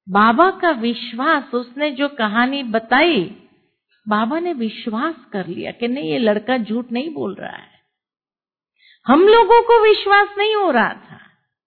बाबा का विश्वास, उसने जो कहानी बताई, बाबा ने विश्वास कर लिया कि नहीं, ये लड़का झूठ नहीं बोल रहा है। हम लोगों को विश्वास नहीं हो रहा था,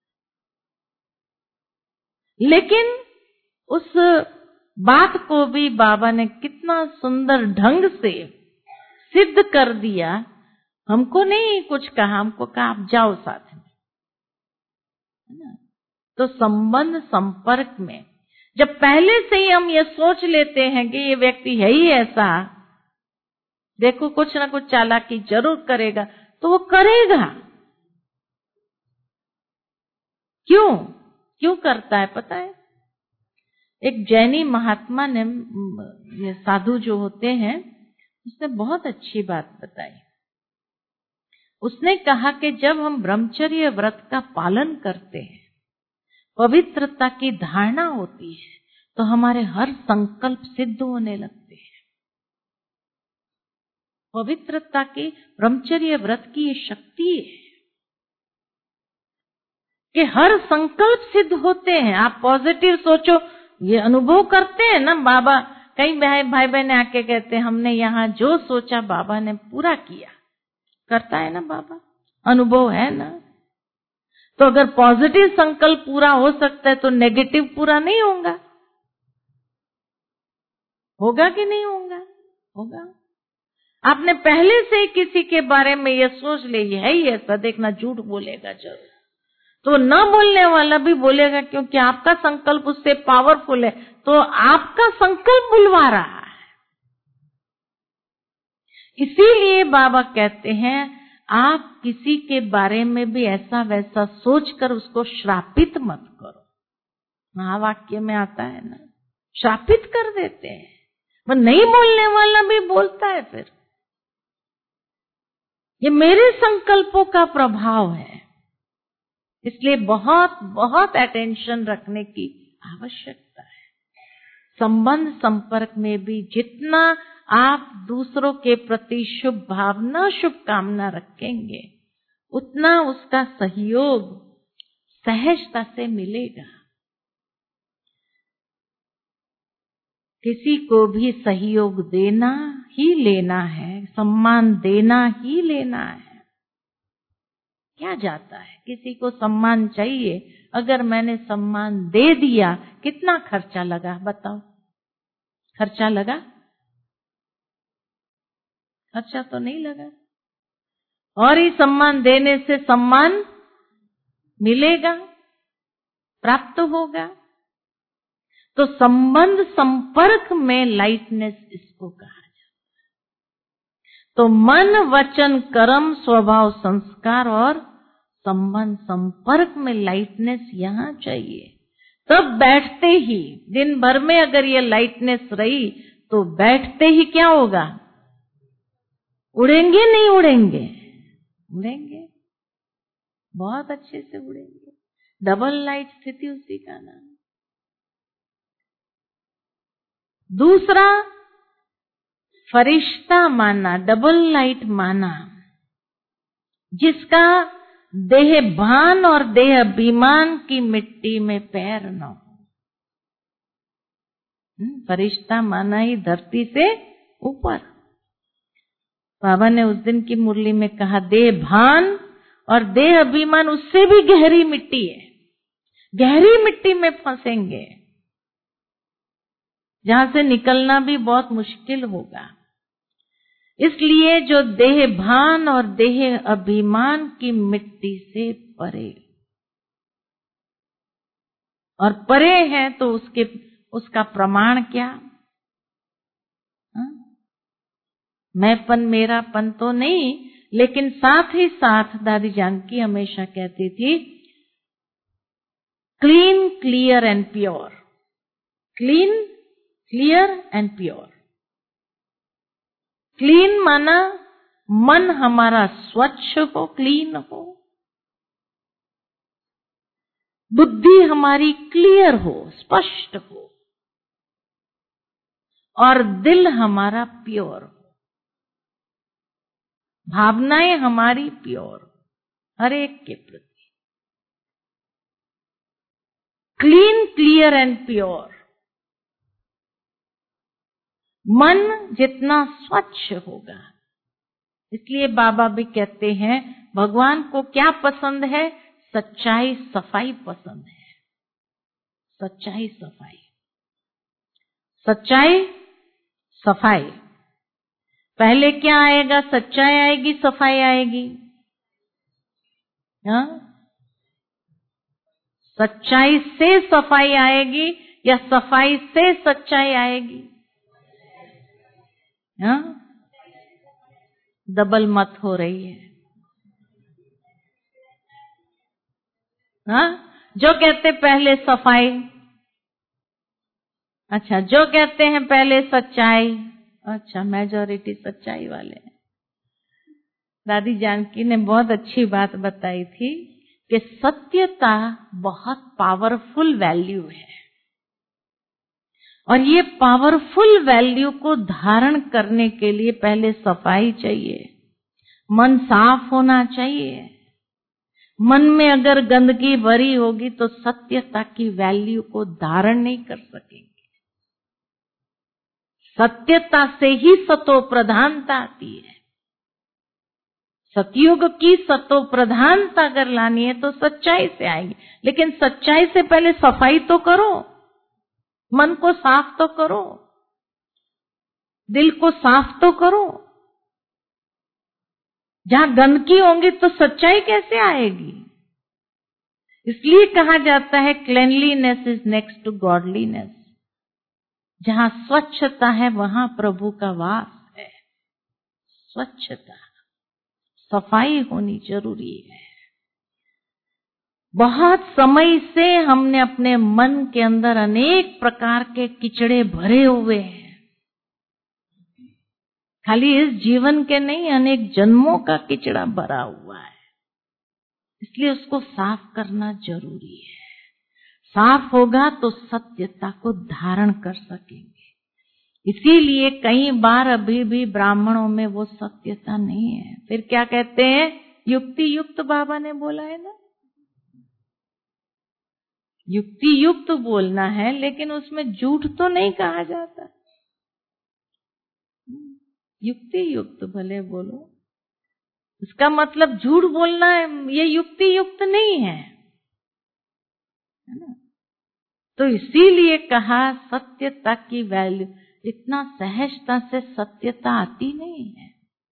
लेकिन उस बात को भी बाबा ने कितना सुंदर ढंग से सिद्ध कर दिया। हमको नहीं कुछ कहा, हमको कहा आप जाओ साथ में, है ना। तो संबंध संपर्क में जब पहले से ही हम ये सोच लेते हैं कि ये व्यक्ति है ही ऐसा, देखो कुछ ना कुछ चालाकी जरूर करेगा, तो वो करेगा। क्यों क्यों करता है पता है? एक जैनी महात्मा ने, ये साधु जो होते हैं, उसने बहुत अच्छी बात बताई। उसने कहा कि जब हम ब्रह्मचर्य व्रत का पालन करते हैं, पवित्रता की धारणा होती है, तो हमारे हर संकल्प सिद्ध होने लगते हैं। पवित्रता की, ब्रह्मचर्य व्रत की ये शक्ति है कि हर संकल्प सिद्ध होते हैं। आप पॉजिटिव सोचो, ये अनुभव करते हैं ना बाबा। कई भाई भाई बहन आके कहते हैं हमने यहाँ जो सोचा बाबा ने पूरा किया। करता है ना बाबा, अनुभव है ना। तो अगर पॉजिटिव संकल्प पूरा हो सकता है तो नेगेटिव पूरा नहीं होगा? होगा कि नहीं होगा? होगा। आपने पहले से किसी के बारे में ये सोच ले, ये है ही ऐसा, देखना झूठ बोलेगा जरूर, तो न बोलने वाला भी बोलेगा, क्योंकि आपका संकल्प उससे पावरफुल है। तो आपका संकल्प बुलवा रहा है। इसीलिए बाबा कहते हैं आप किसी के बारे में भी ऐसा वैसा सोचकर उसको श्रापित मत करो। महावाक्य में आता है ना, श्रापित कर देते हैं। वो नहीं बोलने वाला भी बोलता है फिर, ये मेरे संकल्पों का प्रभाव है। इसलिए बहुत बहुत अटेंशन रखने की आवश्यकता है। संबंध संपर्क में भी जितना आप दूसरों के प्रति शुभ भावना, शुभकामना रखेंगे, उतना उसका सहयोग सहजता से मिलेगा। किसी को भी सहयोग देना ही लेना है, सम्मान देना ही लेना है। क्या जाता है, किसी को सम्मान चाहिए, अगर मैंने सम्मान दे दिया, कितना खर्चा लगा बताओ? खर्चा लगा? खर्चा तो नहीं लगा। और ही सम्मान देने से सम्मान मिलेगा, प्राप्त होगा। तो संबंध संपर्क में लाइटनेस इसको कहा जाता है। तो मन, वचन, कर्म, स्वभाव, संस्कार और संबंध संपर्क में लाइटनेस यहां चाहिए। तब बैठते ही, दिन भर में अगर ये लाइटनेस रही तो बैठते ही क्या होगा? उड़ेंगे नहीं उड़ेंगे? उड़ेंगे, बहुत अच्छे से उड़ेंगे। डबल लाइट स्थिति उसी का नाम। दूसरा, फरिश्ता माना, डबल लाइट माना, जिसका देह भान और देह अभिमान की मिट्टी में पैर न हो। फरिश्ता माना ही धरती से ऊपर। बाबा ने उस दिन की मुरली में कहा, देह भान और देह अभिमान उससे भी गहरी मिट्टी है। गहरी मिट्टी में फंसेंगे, जहां से निकलना भी बहुत मुश्किल होगा। इसलिए जो देह भान और देह अभिमान की मिट्टी से परे, और परे है तो उसके उसका प्रमाण क्या? हा? मैंपन मेरापन तो नहीं, लेकिन साथ ही साथ दादी जानकी हमेशा कहती थी, clean, clear and pure. Clean, clear and pure. Clean माना मन हमारा स्वच्छ हो, क्लीन हो, बुद्धि हमारी क्लियर हो, स्पष्ट हो, और दिल हमारा प्योर हो, भावनाएं हमारी प्योर, हर एक के प्रति। Clean, clear and pure. मन जितना स्वच्छ होगा, इसलिए बाबा भी कहते हैं भगवान को क्या पसंद है? सच्चाई, सफाई पसंद है। सच्चाई, सफाई, सच्चाई, सफाई। पहले क्या आएगा? सच्चाई आएगी, सफाई आएगी? हाँ? सच्चाई से सफाई आएगी या सफाई से सच्चाई आएगी? हाँ? डबल मत हो रही है। हाँ? जो कहते पहले सफाई, अच्छा, जो कहते हैं पहले सच्चाई, अच्छा, मेजॉरिटी सच्चाई वाले हैं। दादी जानकी ने बहुत अच्छी बात बताई थी कि सत्यता बहुत पावरफुल वैल्यू है, और ये पावरफुल वैल्यू को धारण करने के लिए पहले सफाई चाहिए, मन साफ होना चाहिए। मन में अगर गंदगी भरी होगी तो सत्यता की वैल्यू को धारण नहीं कर सकेंगे। सत्यता से ही सतो प्रधानता आती है। सतयुग की सतो प्रधानता अगर लानी है तो सच्चाई से आएगी, लेकिन सच्चाई से पहले सफाई तो करो, मन को साफ तो करो, दिल को साफ तो करो। जहां गंदगी होंगी तो सच्चाई कैसे आएगी? इसलिए कहा जाता है cleanliness is next to godliness. जहां स्वच्छता है वहां प्रभु का वास है। स्वच्छता, सफाई होनी जरूरी है। बहुत समय से हमने अपने मन के अंदर अनेक प्रकार के किचड़े भरे हुए हैं, खाली इस जीवन के नहीं, अनेक जन्मों का किचड़ा भरा हुआ है। इसलिए उसको साफ करना जरूरी है। साफ होगा तो सत्यता को धारण कर सकेंगे। इसीलिए कई बार अभी भी ब्राह्मणों में वो सत्यता नहीं है। फिर क्या कहते हैं? युक्ति युक्त, बाबा ने बोला है ना, युक्ति युक्त बोलना है, लेकिन उसमें झूठ तो नहीं कहा जाता। युक्ति युक्त भले बोलो, इसका मतलब झूठ बोलना है, ये युक्ति युक्त नहीं है, है ना? तो इसीलिए कहा सत्यता की वैल्यू, इतना सहजता से सत्यता आती नहीं है।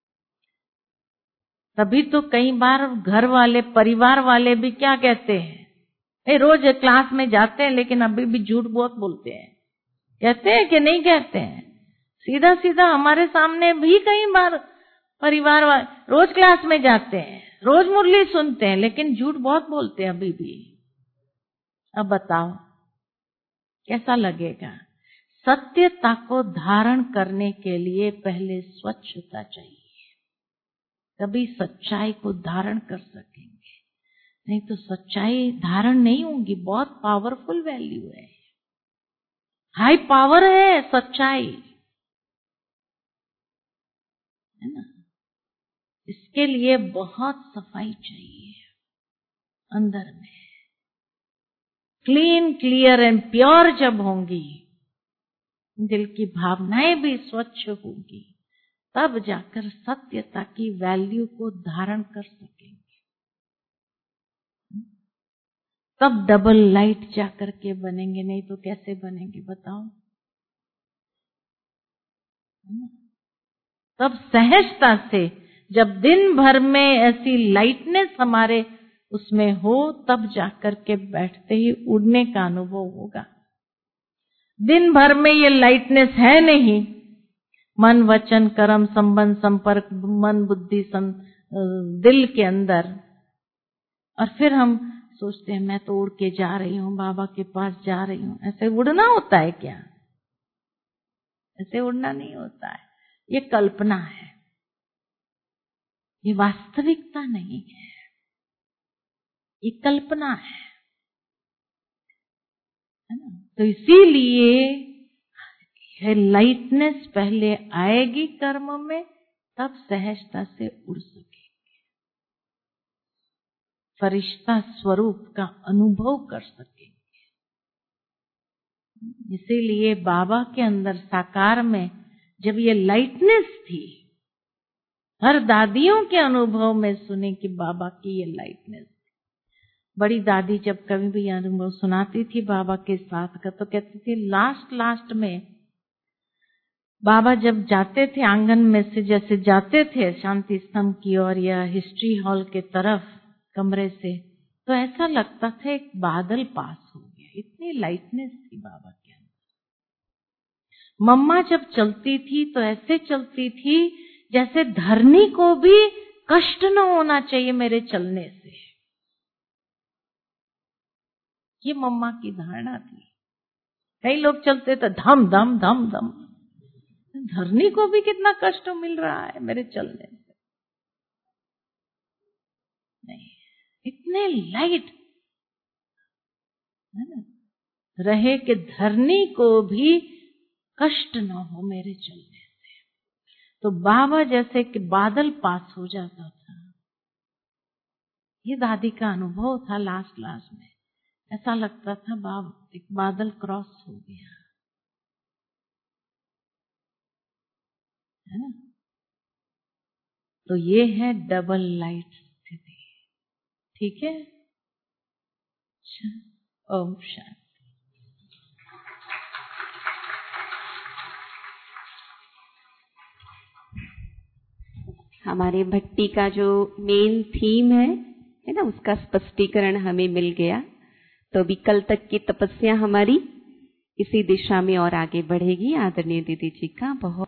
तभी तो कई बार घर वाले, परिवार वाले भी क्या कहते हैं, ए, रोज क्लास में जाते हैं लेकिन अभी भी झूठ बहुत बोलते हैं। कहते हैं कि नहीं कहते हैं? सीधा सीधा हमारे सामने भी कई बार परिवार वाले रोज क्लास में जाते हैं, रोज मुरली सुनते हैं, लेकिन झूठ बहुत बोलते हैं अभी भी। अब बताओ कैसा लगेगा? सत्यता को धारण करने के लिए पहले स्वच्छता चाहिए, तभी सच्चाई को धारण कर सकेंगे। नहीं तो सच्चाई धारण नहीं होगी। बहुत पावरफुल वैल्यू है, हाई पावर है सच्चाई, है ना? इसके लिए बहुत सफाई चाहिए अंदर में। क्लीन, क्लियर एंड प्योर जब होंगी, दिल की भावनाएं भी स्वच्छ होंगी, तब जाकर सत्यता की वैल्यू को धारण कर सकेंगे। तब डबल लाइट जाकर के बनेंगे, नहीं तो कैसे बनेंगे बताओ? तब सहजता से, जब दिन भर में ऐसी लाइटनेस हमारे उसमें हो, तब जाकर के बैठते ही उड़ने का अनुभव होगा। दिन भर में ये लाइटनेस है नहीं, मन वचन कर्म संबंध संपर्क, मन बुद्धि सं, दिल के अंदर, और फिर हम सोचते हैं मैं तो उड़ के जा रही हूँ, बाबा के पास जा रही हूँ। ऐसे उड़ना होता है क्या? ऐसे उड़ना नहीं होता है, ये कल्पना है, ये वास्तविकता नहीं है, ये कल्पना है, है ना? तो इसीलिए है लाइटनेस पहले आएगी कर्म में, तब सहजता से उड़ सकेंगे, फरिश्ता स्वरूप का अनुभव कर सकेंगे। इसीलिए बाबा के अंदर साकार में जब ये लाइटनेस थी, हर दादियों के अनुभव में सुने कि बाबा की ये लाइटनेस थी। बड़ी दादी जब कभी भी अनुभव सुनाती थी बाबा के साथ का, तो कहती थी लास्ट लास्ट में बाबा जब जाते थे आंगन में से, जैसे जाते थे शांति स्तंभ की ओर या हिस्ट्री हॉल के तरफ कमरे से, तो ऐसा लगता था एक बादल पास हो गया, इतनी लाइटनेस थी बाबा के अंदर। मम्मा जब चलती थी तो ऐसे चलती थी जैसे धरनी को भी कष्ट न होना चाहिए मेरे चलने से। ये मम्मा की धारणा थी। कई लोग चलते तो धम धम धम धम, धरनी को भी कितना कष्ट मिल रहा है मेरे चलने से। नहीं, इतने लाइट है ना, रहे कि धरनी को भी कष्ट न हो मेरे चलने से। तो बाबा जैसे कि बादल पास हो जाता था, ये दादी का अनुभव था। लास्ट लास्ट में ऐसा लगता था बाबा एक बादल क्रॉस हो गया, है ना। तो ये है डबल लाइट स्थिति, ठीक है। ओम शांति। हमारे भट्टी का जो मेन थीम है है ना, उसका स्पष्टीकरण हमें मिल गया। तो अभी कल तक की तपस्या हमारी इसी दिशा में और आगे बढ़ेगी। आदरणीय दीदी जी का बहुत